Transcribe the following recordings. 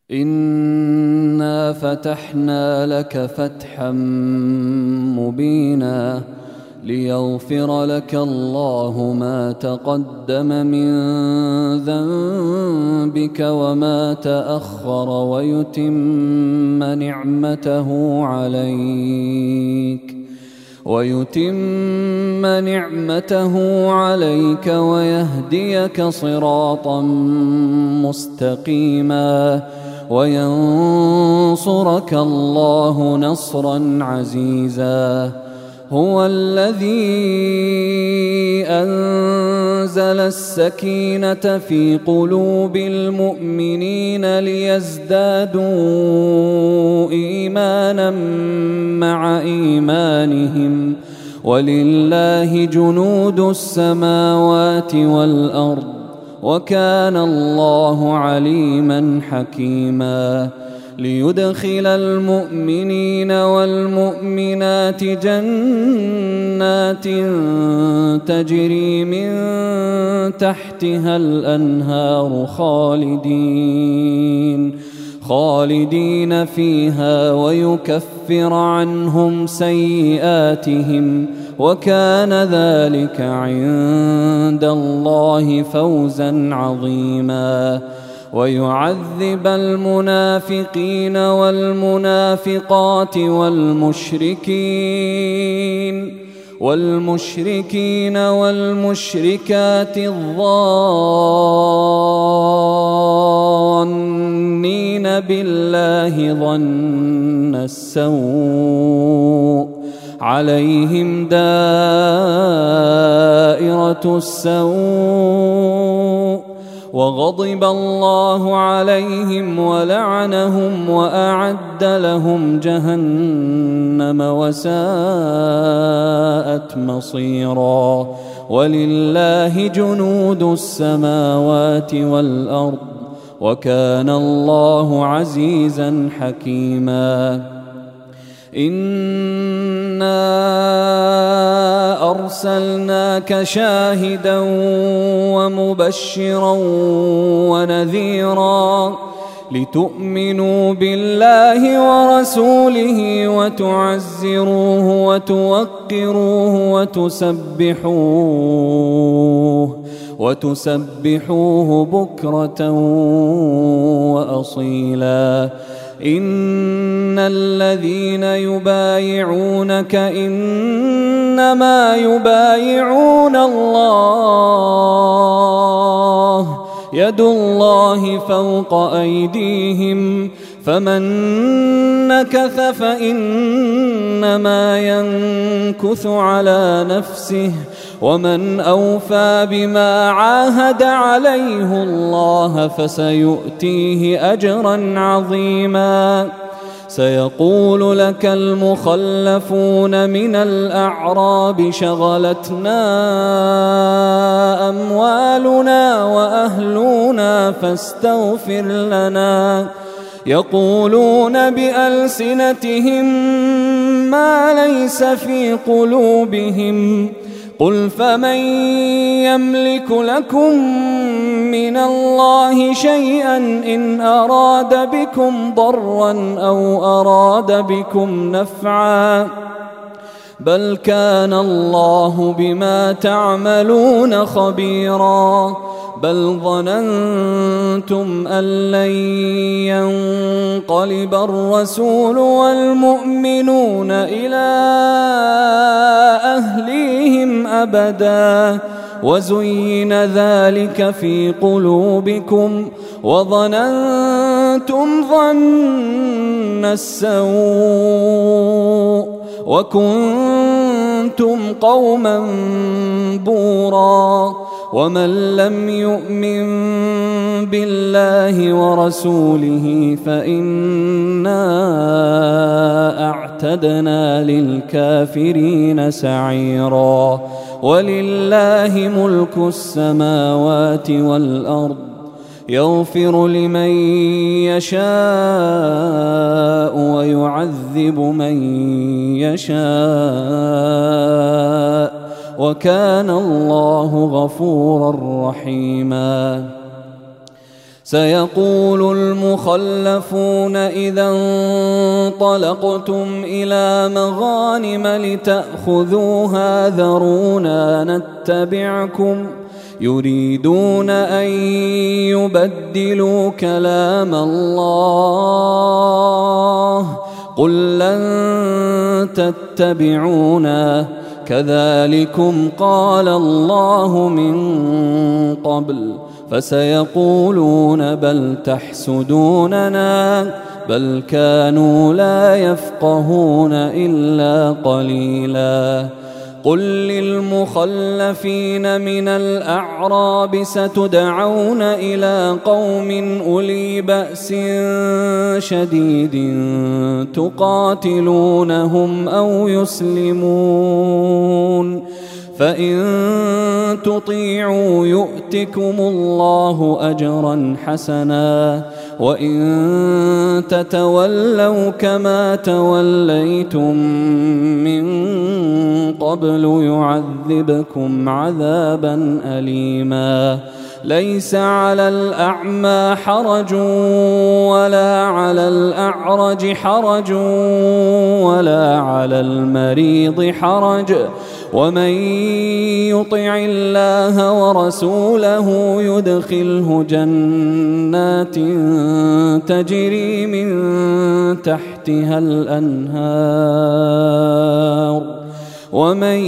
إنا فتحنا لك فتحا مبينا ليغفر لك الله ما تقدم من ذنبك وما تأخر ويتم نعمته عليك ويهديك صراطا مستقيما وينصرك الله نصرا عزيزا. هو الذي أنزل السكينة في قلوب المؤمنين ليزدادوا إيمانا مع إيمانهم ولله جنود السماوات والأرض وكان الله عليما حكيما. ليدخل المؤمنين والمؤمنات جنات تجري من تحتها الأنهار خالدين فيها ويكفر عنهم سيئاتهم وكان ذلك عند الله فوزا عظيما. ويعذب المنافقين والمنافقات والمشركين والمشركات الظانين بالله ظن السوء عليهم دائرة السوء وغضب الله عليهم ولعنهم وأعد لهم جهنم وساءت مصيرا. ولله جنود السماوات والأرض وكان الله عزيزا حكيما. إنا أرسلناك شاهدا ومبشرا ونذيرا لتؤمنوا بالله ورسوله وتعزروه وتوقروه وتسبحوه بكرة وأصيلا. إن الذين يبايعونك إنما يبايعون الله يد الله فوق أيديهم فمن نكث فإنما ينكث على نفسه ومن أوفى بما عاهد عليه الله فسيؤتيه أجرا عظيما. سيقول لك المخلفون من الأعراب شغلتنا أموالنا وأهلنا فاستغفر لنا يقولون بألسنتهم ما ليس في قلوبهم قل فمن يملك لكم من الله شيئا إن أراد بكم ضرا أو أراد بكم نفعا بل كان الله بما تعملون خبيرا. بل ظننتم أن لن ينقلب الرسول والمؤمنون إلى أهليهم أبدا وزين ذلك في قلوبكم وظننتم ظن السوء وكنتم قوما بورا. ومن لم يؤمن بالله ورسوله فإنا أعتدنا للكافرين سعيرا. ولله ملك السماوات والأرض يغفر لمن يشاء ويعذب من يشاء وكان الله غفورا رحيما. سيقول المخلفون إذا انطلقتم إلى مغانم لتأخذوها ذرونا نتبعكم يريدون أن يبدلوا كلام الله قل لن تتبعونا كذلكم قال الله من قبل فسيقولون بل تحسدوننا بل كانوا لا يفقهون إلا قليلا قل للمخلفين من الأعراب ستدعون إلى قوم أولي بأس شديد تقاتلونهم أو يسلمون فإن تطيعوا يؤتكم الله أجرا حسنا وإن تتولوا كما توليتم من قبل يعذبكم عذابا أليما ليس على الأعمى حرج ولا على الأعرج حرج ولا على المريض حرج ومن يطع الله ورسوله يدخله جنات تجري من تحتها الأنهار ومن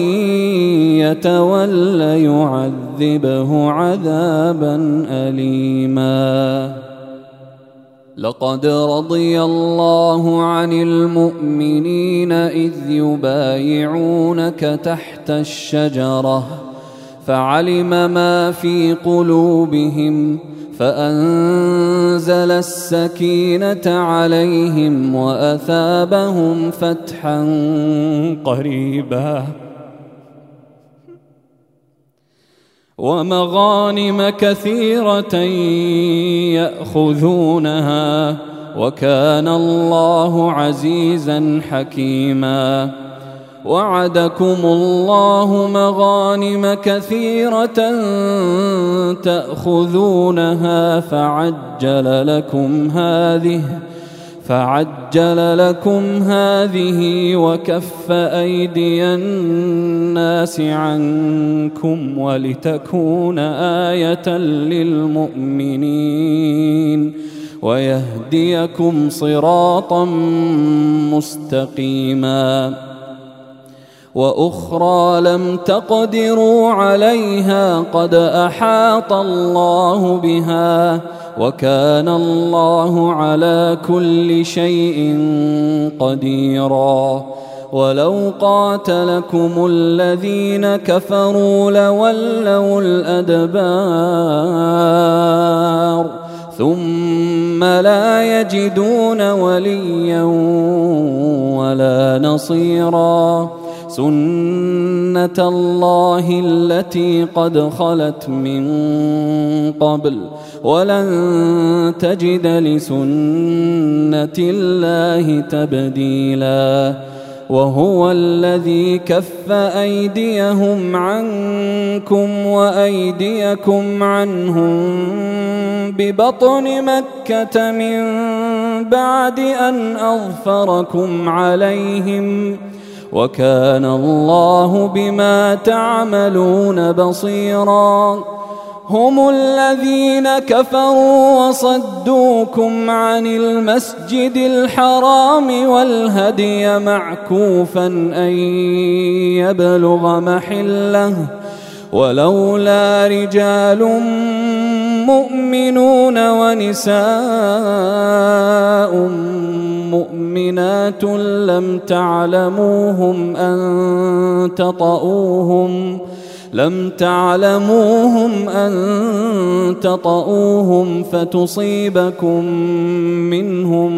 يتول يعذبه عذابا أليما لقد رضي الله عن المؤمنين إذ يبايعونك تحت الشجرة فعلم ما في قلوبهم فأنزل السكينة عليهم وأثابهم فتحا قريبا ومغانم كثيرة يأخذونها وكان الله عزيزا حكيما وعدكم الله مغانم كثيرة تأخذونها فعجل لكم هذه وكف أيدي الناس عنكم ولتكون آية للمؤمنين ويهديكم صراطا مستقيما وأخرى لم تقدروا عليها قد أحاط الله بها وكان الله على كل شيء قديرا ولو قاتلكم الذين كفروا لولوا الأدبار ثم لا يجدون وليا ولا نصيرا سنة الله التي قد خلت من قبل ولن تجد لسنة الله تبديلا وهو الذي كف أيديهم عنكم وأيديكم عنهم ببطن مكة من بعد أن أظفركم عليهم وكان الله بما تعملون بصيرا هم الذين كفروا وصدوكم عن المسجد الحرام والهدي معكوفا أن يبلغ محله ولولا رجال مؤمنون ونساء مؤمنات لم تعلموهم أن تطؤوهم فتصيبكم منهم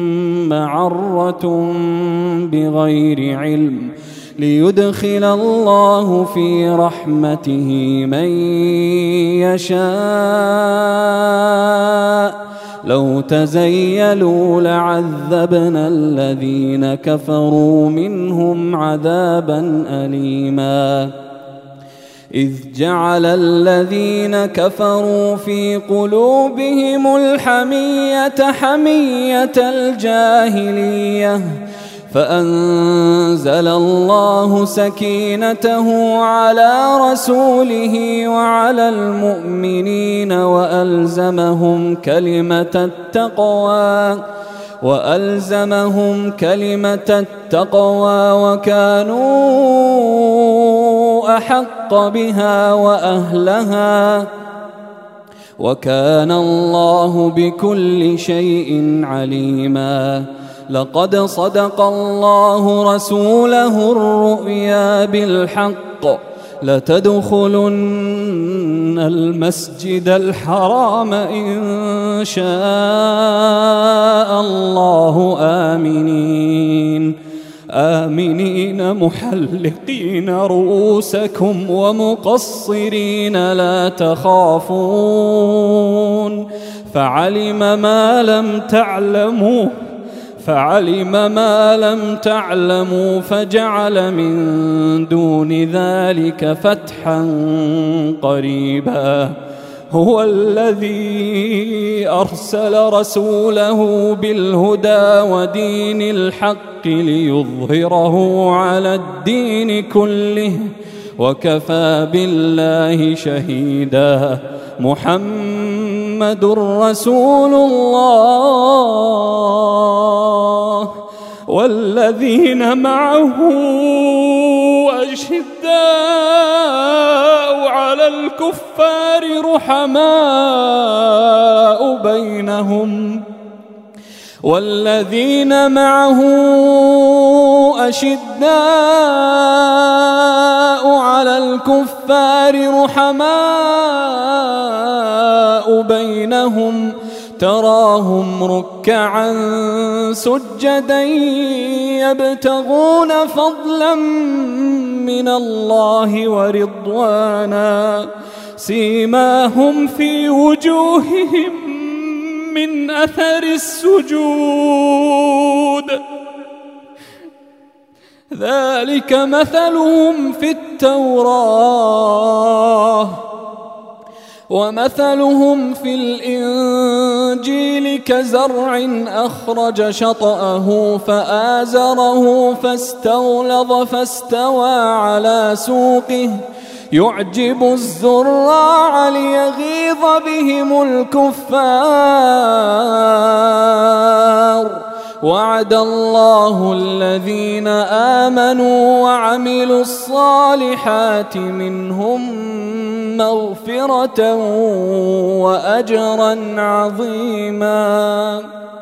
معرة بغير علم ليدخل الله في رحمته من يشاء لو تزيلوا لعذبنا الذين كفروا منهم عذابا أليما إذ جعل الذين كفروا في قلوبهم الحمية حمية الجاهلية فأنزل الله سكينته على رسوله وعلى المؤمنين وألزمهم كلمة التقوى وكانوا أحق بها وأهلها وكان الله بكل شيء عليما. لقد صدق الله رسوله الرؤيا بالحق لتدخلن المسجد الحرام إن شاء الله آمنين محلقين رؤوسكم ومقصرين لا تخافون فعلم ما لم تعلموا فجعل من دون ذلك فتحا قريبا. هو الذي أرسل رسوله بالهدى ودين الحق ليظهره على الدين كله وكفى بالله شهيدا. محمد رسول الله والذين معه أشداء على الكفار رحماء بينهم تراهم ركعا سجدا يبتغون فضلا من الله ورضوانا سيماهم في وجوههم من أثر السجود ذلك مثلهم في التوراة ومثلهم في الإنجيل كزرع أخرج شطأه فآزره فاستغلظ فاستوى على سوقه يعجب الزراع ليغيظ بهم الكفار. وعد الله الذين آمنوا وعملوا الصالحات منهم مغفرة وأجرا عظيما.